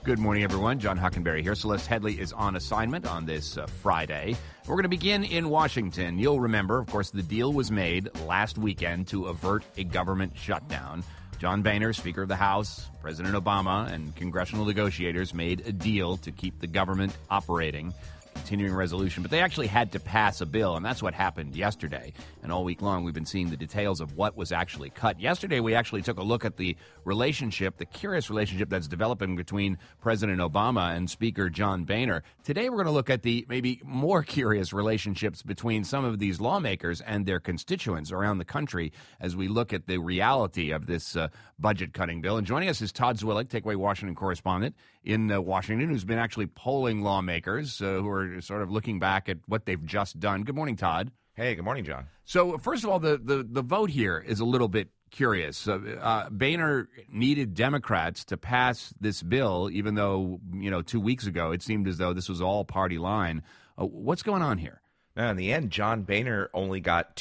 Good morning, everyone. John Hockenberry here. Celeste Headley is on assignment on this Friday. We're going to begin in Washington. You'll remember, of course, the deal was made last weekend to avert a government shutdown. John Boehner, Speaker of the House, President Obama, and congressional negotiators made a deal to keep the government operating. Continuing resolution, but they actually had to pass a bill, and that's what happened yesterday. And all week long, we've been seeing the details of what was actually cut. Yesterday, we actually took a look at the relationship, the curious relationship that's developing between President Obama and Speaker John Boehner. Today, we're going to look at the maybe more curious relationships between some of these lawmakers and their constituents around the country as we look at the reality of this budget-cutting bill. And joining us is Todd Zwillich, Takeaway Washington correspondent in Washington, who's been actually polling lawmakers who are sort of looking back at what they've just done. Good morning, Todd. Hey, good morning, John. So, first of all, the vote here is a little bit curious. Boehner needed Democrats to pass this bill, even though, 2 weeks ago it seemed as though this was all party line. What's going on here? Now, in the end, John Boehner only got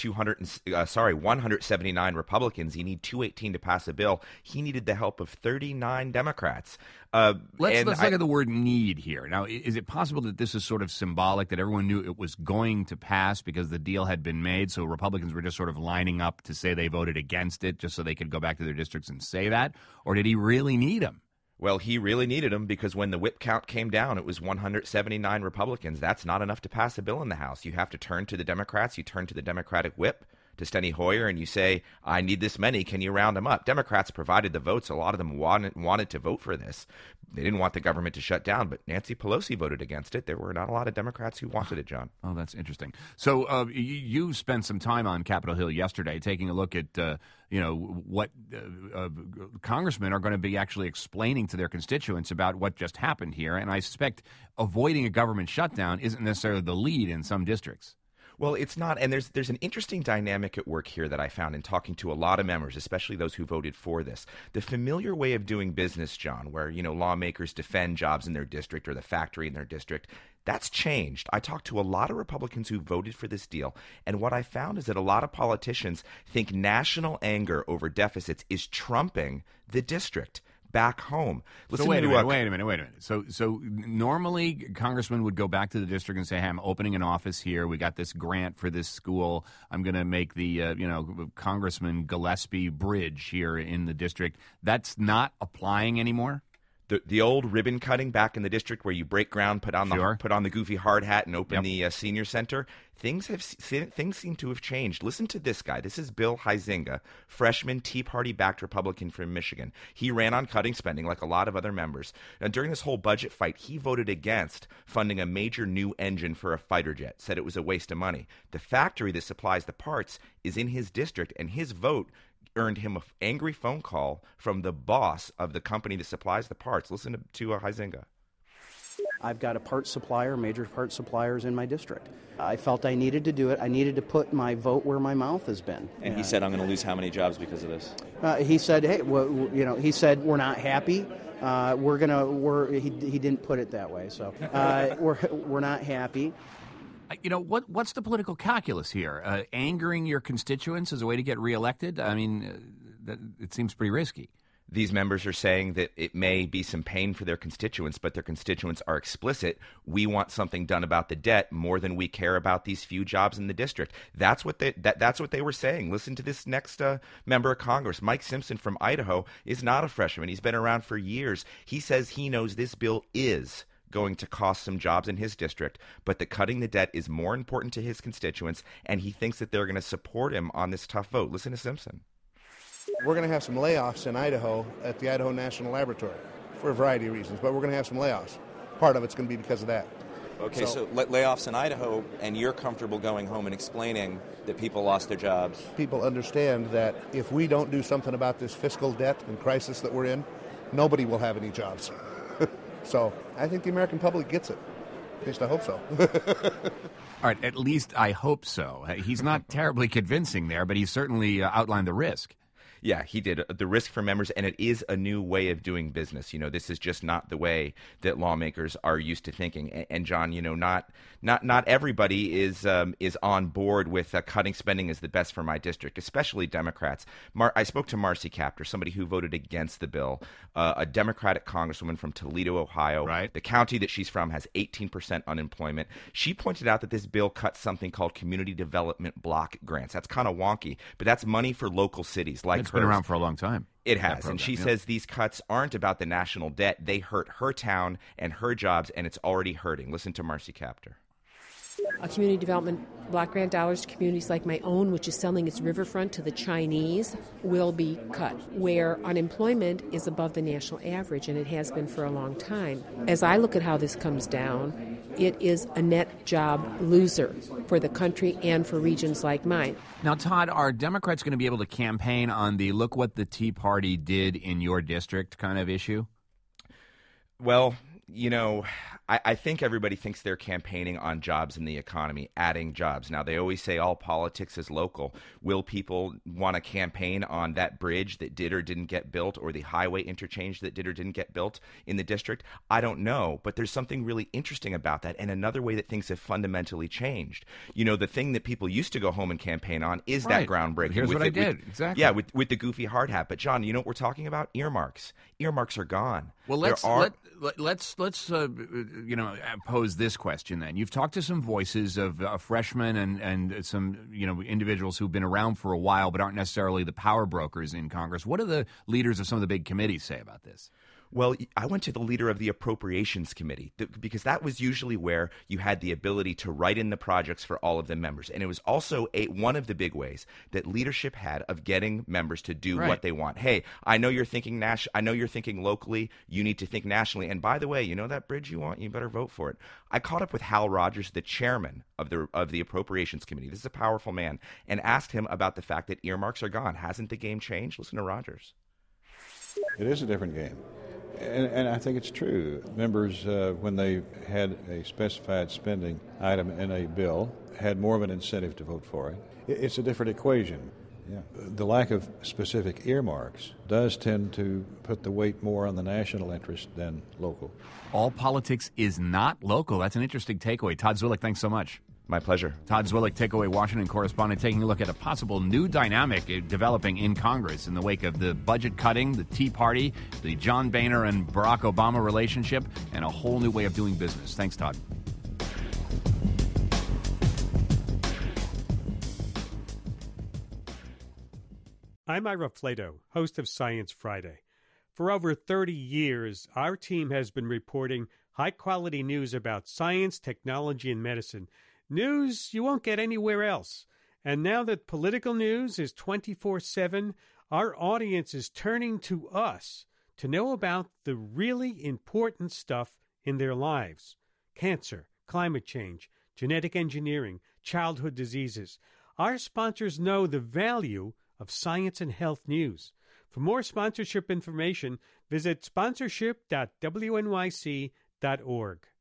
179 Republicans. He needed 218 to pass a bill. He needed the help of 39 Democrats. Let's look at the word need here. Now, is it possible that this is sort of symbolic, that everyone knew it was going to pass because the deal had been made, so Republicans were just sort of lining up to say they voted against it just so they could go back to their districts and say that? Or did he really need them? Well, he really needed them because when the whip count came down, it was 179 Republicans. That's not enough to pass a bill in the House. You have to turn to the Democrats. You turn to the Democratic whip, to Steny Hoyer, and you say, I need this many. Can you round them up? Democrats provided the votes. A lot of them wanted to vote for this. They didn't want the government to shut down, but Nancy Pelosi voted against it. There were not a lot of Democrats who wanted it, John. Oh, that's interesting. So you spent some time on Capitol Hill yesterday taking a look at what congressmen are going to be actually explaining to their constituents about what just happened here. And I suspect avoiding a government shutdown isn't necessarily the lead in some districts. Well, it's not, and there's an interesting dynamic at work here that I found in talking to a lot of members, especially those who voted for this. The familiar way of doing business, John, where, lawmakers defend jobs in their district or the factory in their district, that's changed. I talked to a lot of Republicans who voted for this deal, and what I found is that a lot of politicians think national anger over deficits is trumping the district back home. Wait a minute. So normally congressmen would go back to the district and say, hey, I'm opening an office here. We got this grant for this school. I'm going to make the, Congressman Gillespie Bridge here in the district. That's not applying anymore? The old ribbon cutting back in the district where you break ground, put on the goofy hard hat, and open the senior center. Things seem to have changed. Listen to this guy. This is Bill Huizenga, freshman Tea Party-backed Republican from Michigan. He ran on cutting spending like a lot of other members. And during this whole budget fight, he voted against funding a major new engine for a fighter jet. Said it was a waste of money. The factory that supplies the parts is in his district, and his vote earned him an angry phone call from the boss of the company that supplies the parts. Listen to Huizenga. I've got major part suppliers in my district. I felt I needed to do it. I needed to put my vote where my mouth has been. And he said, I'm going to lose how many jobs because of this? He said, hey, he said, we're not happy. He didn't put it that way. So we're not happy. What's the political calculus here? Angering your constituents as a way to get reelected? I mean, it seems pretty risky. These members are saying that it may be some pain for their constituents, but their constituents are explicit. We want something done about the debt more than we care about these few jobs in the district. That's what they were saying. Listen to this next member of Congress. Mike Simpson from Idaho is not a freshman. He's been around for years. He says he knows this bill is going to cost some jobs in his district, but that cutting the debt is more important to his constituents, and he thinks that they're going to support him on this tough vote. Listen to Simpson. We're going to have some layoffs in Idaho at the Idaho National Laboratory for a variety of reasons, but we're going to have some layoffs. Part of it's going to be because of that. Okay, so layoffs in Idaho, and you're comfortable going home and explaining that people lost their jobs? People understand that if we don't do something about this fiscal debt and crisis that we're in, nobody will have any jobs. So I think the American public gets it. At least I hope so. All right, at least I hope so. He's not terribly convincing there, but he certainly outlined the risk. Yeah, he did. The risk for members, and it is a new way of doing business. This is just not the way that lawmakers are used to thinking. And John, not everybody is on board with cutting spending is the best for my district, especially Democrats. I spoke to Marcy Kaptur, somebody who voted against the bill, a Democratic congresswoman from Toledo, Ohio. Right. The county that she's from has 18% unemployment. She pointed out that this bill cuts something called community development block grants. That's kind of wonky, but that's money for local cities like It's been around for a long time. It has. And she says these cuts aren't about the national debt. They hurt her town and her jobs, and it's already hurting. Listen to Marcy Kaptur. Community development block grant dollars to communities like my own, which is selling its riverfront to the Chinese, will be cut, where unemployment is above the national average, and it has been for a long time. As I look at how this comes down, it is a net job loser for the country and for regions like mine. Now, Todd, are Democrats going to be able to campaign on the look what the Tea Party did in your district kind of issue? Well, I think everybody thinks they're campaigning on jobs in the economy, adding jobs. Now, they always say all politics is local. Will people want to campaign on that bridge that did or didn't get built, or the highway interchange that did or didn't get built in the district? I don't know, but there's something really interesting about that, and another way that things have fundamentally changed. The thing that people used to go home and campaign on is that groundbreaking. Here's what I did. Exactly. Yeah, with the goofy hard hat. But, John, you know what we're talking about? Earmarks. Earmarks are gone. Well, let's pose this question then. You've talked to some voices of freshmen and some individuals who've been around for a while but aren't necessarily the power brokers in Congress. What do the leaders of some of the big committees say about this? Well, I went to the leader of the Appropriations Committee because that was usually where you had the ability to write in the projects for all of the members. And it was also one of the big ways that leadership had of getting members to do what they want. Hey, I know you're thinking I know you're thinking locally. You need to think nationally. And by the way, that bridge you want, you better vote for it. I caught up with Hal Rogers, the chairman of the Appropriations Committee. This is a powerful man, and asked him about the fact that earmarks are gone. Hasn't the game changed? Listen to Rogers. It is a different game. And I think it's true. Members, when they had a specified spending item in a bill, had more of an incentive to vote for it. It's a different equation. Yeah. The lack of specific earmarks does tend to put the weight more on the national interest than local. All politics is not local. That's an interesting takeaway. Todd Zwillich, thanks so much. My pleasure. Todd Zwillich, Takeaway Washington correspondent, taking a look at a possible new dynamic developing in Congress in the wake of the budget cutting, the Tea Party, the John Boehner and Barack Obama relationship, and a whole new way of doing business. Thanks, Todd. I'm Ira Flato, host of Science Friday. For over 30 years, our team has been reporting high-quality news about science, technology, and medicine. News you won't get anywhere else. And now that political news is 24/7, our audience is turning to us to know about the really important stuff in their lives. Cancer, climate change, genetic engineering, childhood diseases. Our sponsors know the value of science and health news. For more sponsorship information, visit sponsorship.wnyc.org.